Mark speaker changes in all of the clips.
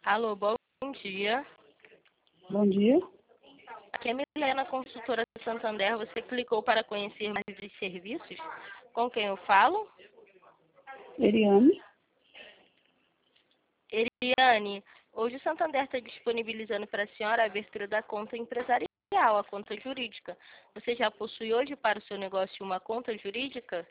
Speaker 1: Alô, bom dia.
Speaker 2: Bom dia.
Speaker 1: Aqui é Milena, consultora do Santander. Você clicou para conhecer mais dos serviços? Com quem eu falo?
Speaker 2: Eliane.
Speaker 1: Eliane, hoje o Santander está disponibilizando para a senhora a abertura da conta empresarial, a conta jurídica. Você já possui hoje para o seu negócio uma conta jurídica?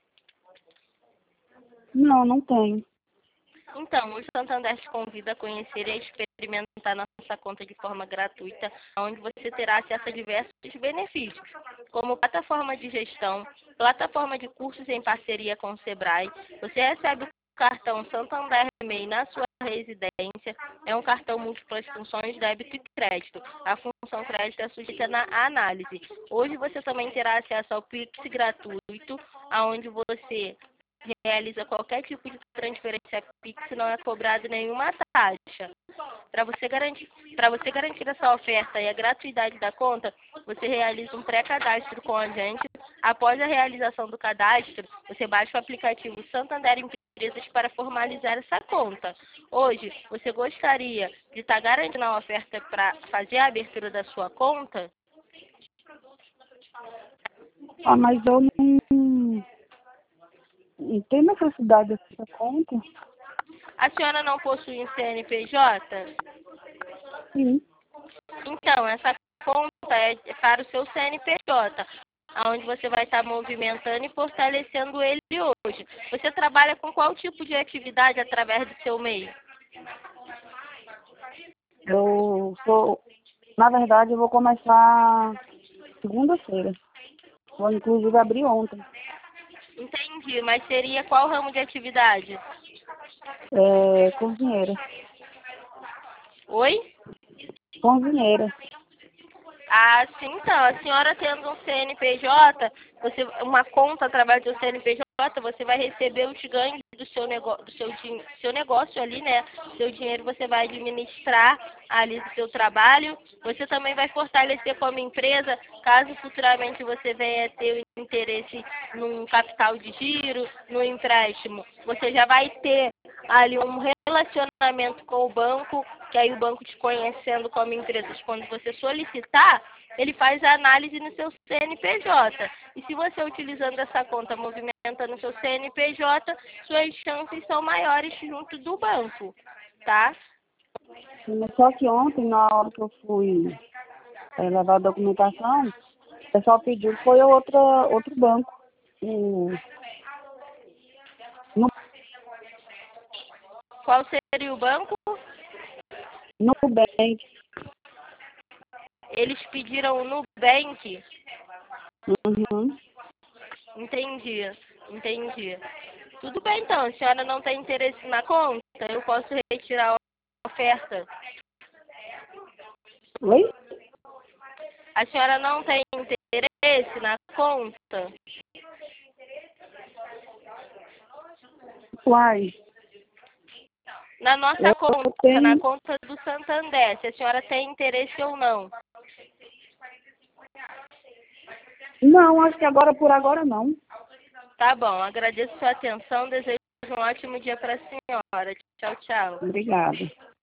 Speaker 2: Não, não tenho.
Speaker 1: Então, o Santander te convida a conhecer e a experimentar nossa conta de forma gratuita, onde você terá acesso a diversos benefícios, como plataforma de gestão, plataforma de cursos em parceria com o Sebrae. Você recebe o cartão Santander MEI na sua residência. É um cartão múltiplas funções, débito e crédito. A função crédito é sujeita na análise. Hoje você também terá acesso ao Pix gratuito, onde você realiza qualquer tipo de transferência Pix, não é cobrado nenhuma taxa. Para você garantir essa oferta e a gratuidade da conta, você realiza um pré-cadastro com a gente. Após a realização do cadastro, você baixa o aplicativo Santander Empresas para formalizar essa conta. Hoje, você gostaria de estar garantindo a oferta para fazer a abertura da sua conta?
Speaker 2: Mas eu não tenho necessidade dessa conta.
Speaker 1: A senhora não possui um CNPJ?
Speaker 2: Sim.
Speaker 1: Então, essa conta é para o seu CNPJ, onde você vai estar movimentando e fortalecendo ele hoje. Você trabalha com qual tipo de atividade através do seu MEI?
Speaker 2: Na verdade, eu vou começar segunda-feira. Vou inclusive abrir ontem.
Speaker 1: Entendi, mas seria qual ramo de atividade?
Speaker 2: Cozinheira.
Speaker 1: Oi?
Speaker 2: Cozinheira.
Speaker 1: Ah, sim, então. A senhora tendo um CNPJ, uma conta através do CNPJ, você vai receber os ganhos do seu negócio ali, né? Seu dinheiro você vai administrar ali do seu trabalho. Você também vai fortalecer como empresa, caso futuramente você venha ter o interesse num capital de giro, no empréstimo. Você já vai ter ali um relacionamento com o banco, que aí o banco te conhecendo como empresa, quando você solicitar, ele faz a análise no seu CNPJ. E se você utilizando essa conta, movimentando o seu CNPJ, suas chances são maiores junto do banco, tá?
Speaker 2: Mas só que ontem, na hora que eu fui levar a documentação, o pessoal pediu, foi outro banco. No
Speaker 1: Qual seria o banco?
Speaker 2: Nubank.
Speaker 1: Eles pediram o Nubank.
Speaker 2: Uhum.
Speaker 1: Entendi. Tudo bem, então. A senhora não tem interesse na conta? Eu posso retirar a oferta.
Speaker 2: Oi?
Speaker 1: A senhora não tem interesse na conta?
Speaker 2: Uai,
Speaker 1: Na nossa conta, na
Speaker 2: tenho.
Speaker 1: conta do Santander, se a senhora tem interesse ou não.
Speaker 2: Não, acho que por agora não.
Speaker 1: Tá bom, agradeço sua atenção, desejo um ótimo dia para a senhora. Tchau, tchau.
Speaker 2: Obrigada.